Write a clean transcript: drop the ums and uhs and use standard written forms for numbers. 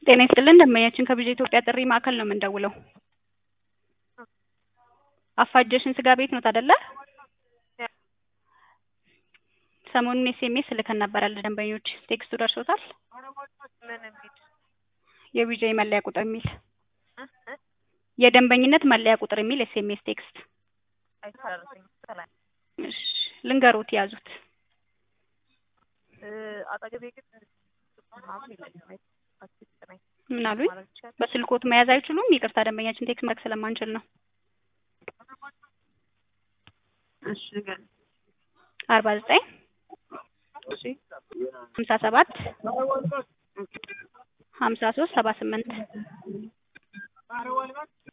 ጤና ይስጥልን ደንበኛችን ከብዙ ኢትዮጵያ ጥሪ ማዕከል ነው የምንደውለው። አፋጀሽን ስጋ ቤት ነው አይደለ? ሰሞኑን ኤስኤምኤስ ልከን ነበር ለደንበኞች ቴክስቱ ደርሶታል? ምን የሚል የቪጂአይ መለያ ቁጥር የሚል የደንበኝነት መለያ ቁጥር የሚል ኤስኤምኤስ ቴክስት። አይታረኝ ሰላም እሺ ልንገሩት ያዙት። አጠገቤ ግን ምናምን ይለኛል። አትስጠኝ ምን አሉኝ? በስልኮት መያዝ አይችሉም? ይቅርታ ደንበኛችን ቴክስት ማድረግ ስለማንችል ነው። እሺ ግን 49 እሺ 57 53 78